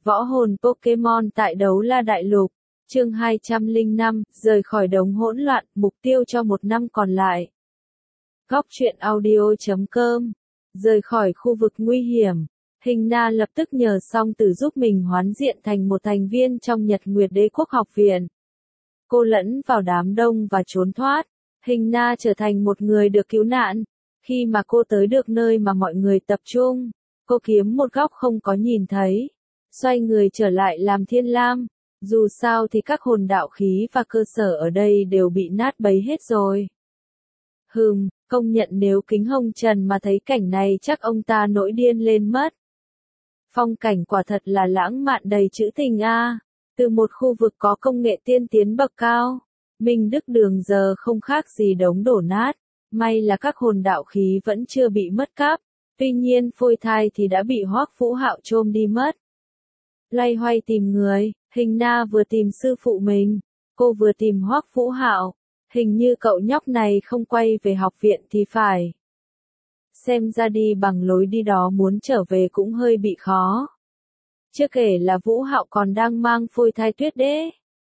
Võ hồn Pokemon tại Đấu La Đại Lục, chương 205, rời khỏi đống hỗn loạn, mục tiêu cho một năm còn lại. Góc truyện audio.com, rời khỏi khu vực nguy hiểm, Hình Na lập tức nhờ Song Tử giúp mình hoán diện thành một thành viên trong Nhật Nguyệt Đế Quốc học viện. Cô lẫn vào đám đông và trốn thoát, Hình Na trở thành một người được cứu nạn. Khi mà cô tới được nơi mà mọi người tập trung, cô kiếm một góc không có nhìn thấy, xoay người trở lại làm Thiên Lam. Dù sao thì các hồn đạo khí và cơ sở ở đây đều bị nát bấy hết rồi. Công nhận nếu Kính Hồng Trần mà thấy cảnh này chắc ông ta nổi điên lên mất. Phong cảnh quả thật là lãng mạn đầy trữ tình a. Từ một khu vực có công nghệ tiên tiến bậc cao, Minh Đức Đường giờ không khác gì đống đổ nát. May là các hồn đạo khí vẫn chưa bị mất cắp, tuy nhiên phôi thai thì đã bị Hoắc Vũ Hạo trôm đi mất. Loay hoay tìm người, Hình Na vừa tìm sư phụ mình, cô vừa tìm Hoắc Vũ Hạo, hình như cậu nhóc này không quay về học viện thì phải. Xem ra đi bằng lối đi đó muốn trở về cũng hơi bị khó. Chưa kể là Vũ Hạo còn đang mang phôi thai Tuyết Đế.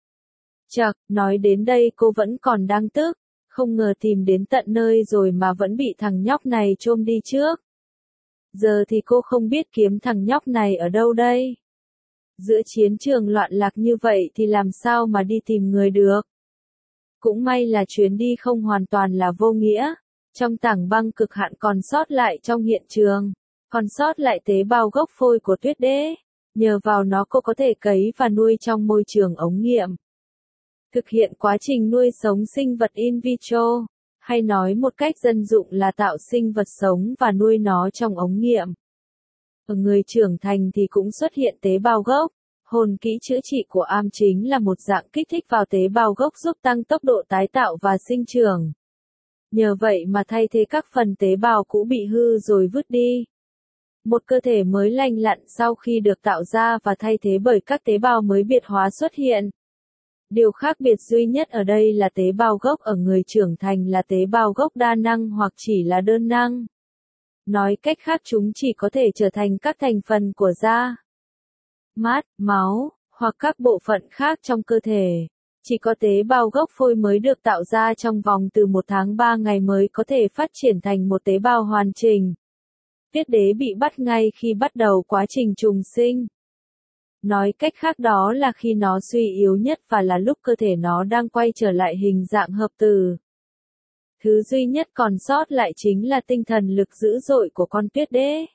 Chậc, nói đến đây cô vẫn còn đang tức. Không ngờ tìm đến tận nơi rồi mà vẫn bị thằng nhóc này trôm đi trước. Giờ thì cô không biết kiếm thằng nhóc này ở đâu đây. Giữa chiến trường loạn lạc như vậy thì làm sao mà đi tìm người được. Cũng may là chuyến đi không hoàn toàn là vô nghĩa. Trong tảng băng cực hạn còn sót lại trong hiện trường, còn sót lại tế bào gốc phôi của Tuyết Đế. Nhờ vào nó cô có thể cấy và nuôi trong môi trường ống nghiệm. Thực hiện quá trình nuôi sống sinh vật in vitro, hay nói một cách dân dụng là tạo sinh vật sống và nuôi nó trong ống nghiệm. Ở người trưởng thành thì cũng xuất hiện tế bào gốc. Hồn kỹ chữa trị của Am chính là một dạng kích thích vào tế bào gốc giúp tăng tốc độ tái tạo và sinh trưởng. Nhờ vậy mà thay thế các phần tế bào cũ bị hư rồi vứt đi. Một cơ thể mới lành lặn sau khi được tạo ra và thay thế bởi các tế bào mới biệt hóa xuất hiện. Điều khác biệt duy nhất ở đây là tế bào gốc ở người trưởng thành là tế bào gốc đa năng hoặc chỉ là đơn năng. Nói cách khác chúng chỉ có thể trở thành các thành phần của da, mắt, máu, hoặc các bộ phận khác trong cơ thể. Chỉ có tế bào gốc phôi mới được tạo ra trong vòng từ 1 tháng 3 ngày mới có thể phát triển thành một tế bào hoàn chỉnh. Tuyết Đế bị bắt ngay khi bắt đầu quá trình trùng sinh. Nói cách khác đó là khi nó suy yếu nhất và là lúc cơ thể nó đang quay trở lại hình dạng hợp tử. Thứ duy nhất còn sót lại chính là tinh thần lực dữ dội của con Tuyết Đế.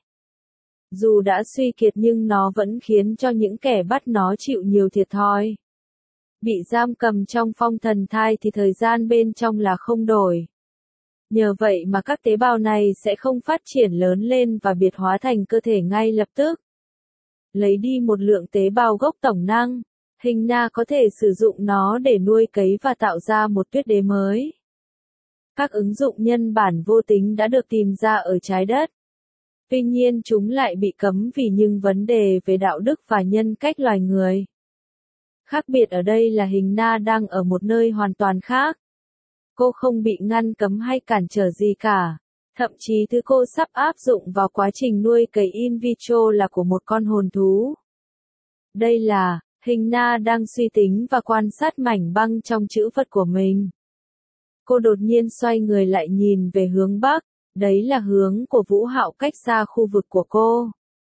Dù đã suy kiệt nhưng nó vẫn khiến cho những kẻ bắt nó chịu nhiều thiệt thòi. Bị giam cầm trong phong thần thai thì thời gian bên trong là không đổi. Nhờ vậy mà các tế bào này sẽ không phát triển lớn lên và biệt hóa thành cơ thể ngay lập tức. Lấy đi một lượng tế bào gốc tổng năng, Hình Na có thể sử dụng nó để nuôi cấy và tạo ra một Tuyết Đế mới. Các ứng dụng nhân bản vô tính đã được tìm ra ở trái đất. Tuy nhiên chúng lại bị cấm vì những vấn đề về đạo đức và nhân cách loài người. Khác biệt ở đây là Hình Na đang ở một nơi hoàn toàn khác. Cô không bị ngăn cấm hay cản trở gì cả. Thậm chí thứ cô sắp áp dụng vào quá trình nuôi cấy in vitro là của một con hồn thú. Đây là, Hình Na đang suy tính và quan sát mảnh băng trong chữ vật của mình. Cô đột nhiên xoay người lại nhìn về hướng Bắc, đấy là hướng của Vũ Hạo cách xa khu vực của cô.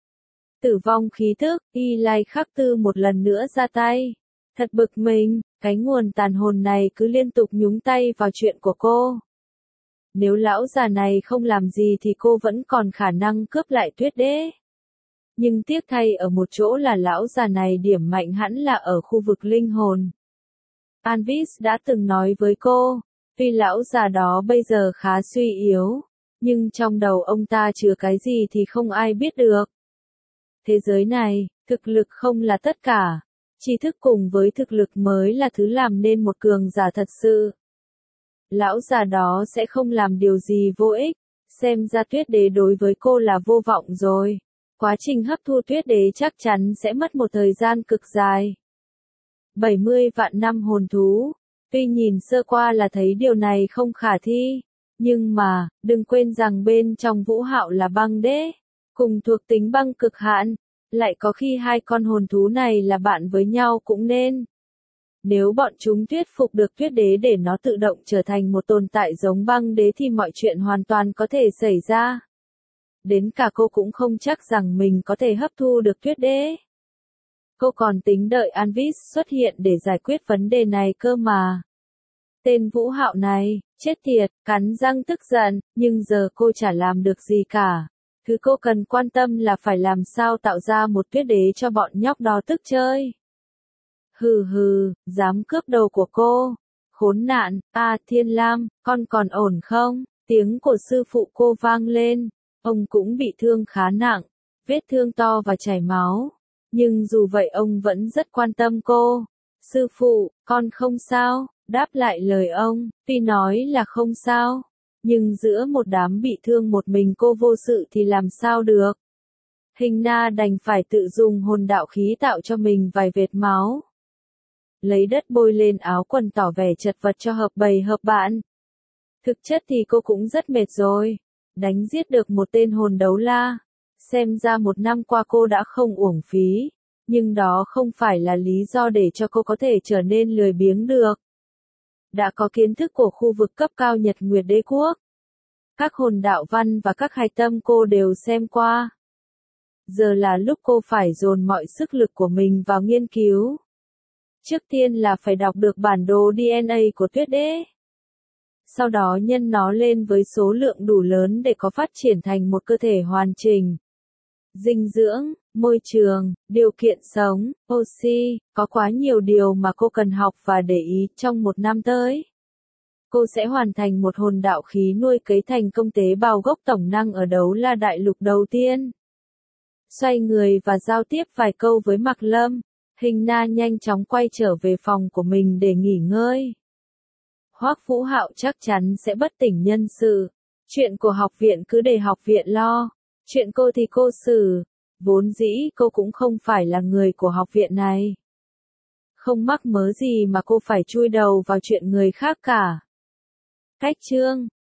Tử vong khí thức, Y Lai Khắc Tư một lần nữa ra tay. Thật bực mình, cái nguồn tàn hồn này cứ liên tục nhúng tay vào chuyện của cô. Nếu lão già này không làm gì thì cô vẫn còn khả năng cướp lại Tuyết Đế. Nhưng tiếc thay ở một chỗ là lão già này điểm mạnh hẳn là ở khu vực linh hồn. Anvis đã từng nói với cô, tuy lão già đó bây giờ khá suy yếu, nhưng trong đầu ông ta chứa cái gì thì không ai biết được. Thế giới này, thực lực không là tất cả. Tri thức cùng với thực lực mới là thứ làm nên một cường giả thật sự. Lão già đó sẽ không làm điều gì vô ích, xem ra Tuyết Đế đối với cô là vô vọng rồi. Quá trình hấp thu Tuyết Đế chắc chắn sẽ mất một thời gian cực dài. 70 vạn năm hồn thú, tuy nhìn sơ qua là thấy điều này không khả thi, nhưng mà, đừng quên rằng bên trong Vũ Hạo là băng đế, cùng thuộc tính băng cực hạn, Lại có khi hai con hồn thú này là bạn với nhau cũng nên. Nếu bọn chúng thuyết phục được tuyết đế để nó tự động trở thành một tồn tại giống băng đế thì mọi chuyện hoàn toàn có thể xảy ra. Đến cả cô cũng không chắc rằng mình có thể hấp thu được tuyết đế. Cô còn tính đợi Anvis xuất hiện để giải quyết vấn đề này cơ mà. Tên Vũ Hạo này, chết tiệt, cắn răng tức giận, nhưng giờ cô chả làm được gì cả. Thứ cô cần quan tâm là phải làm sao tạo ra một tuyết đế cho bọn nhóc đó tức chơi. Hừ hừ, dám cướp đầu của cô. Khốn nạn, Thiên Lam, con còn ổn không? Tiếng của sư phụ cô vang lên. Ông cũng bị thương khá nặng, vết thương to và chảy máu. Nhưng dù vậy ông vẫn rất quan tâm cô. Sư phụ, con không sao, đáp lại lời ông, tuy nói là không sao. Nhưng giữa một đám bị thương một mình cô vô sự thì làm sao được. Hình Na đành phải tự dùng hồn đạo khí tạo cho mình vài vệt máu. Lấy đất bôi lên áo quần tỏ vẻ chật vật cho hợp bầy hợp bạn. Thực chất thì cô cũng rất mệt rồi. Đánh giết được một tên hồn đấu la. Xem ra một năm qua cô đã không uổng phí. Nhưng đó không phải là lý do để cho cô có thể trở nên lười biếng được. Đã có kiến thức của khu vực cấp cao Nhật Nguyệt Đế Quốc. Các hồn đạo văn và các hạch tâm cô đều xem qua. Giờ là lúc cô phải dồn mọi sức lực của mình vào nghiên cứu. Trước tiên là phải đọc được bản đồ DNA của tuyết đế. Sau đó nhân nó lên với số lượng đủ lớn để có phát triển thành một cơ thể hoàn chỉnh. Dinh dưỡng, môi trường, điều kiện sống, oxy, có quá nhiều điều mà cô cần học và để ý trong một năm tới. Cô sẽ hoàn thành một hồn đạo khí nuôi cấy thành công tế bào gốc tổng năng ở Đấu La Đại Lục đầu tiên. Xoay người và giao tiếp vài câu với Mạc Lâm, Hình Na nhanh chóng quay trở về phòng của mình để nghỉ ngơi. Hoắc Vũ Hạo chắc chắn sẽ bất tỉnh nhân sự. Chuyện của học viện cứ để học viện lo. Chuyện cô thì cô xử. Vốn dĩ cô cũng không phải là người của học viện này. Không mắc mớ gì mà cô phải chui đầu vào chuyện người khác cả. Cách chương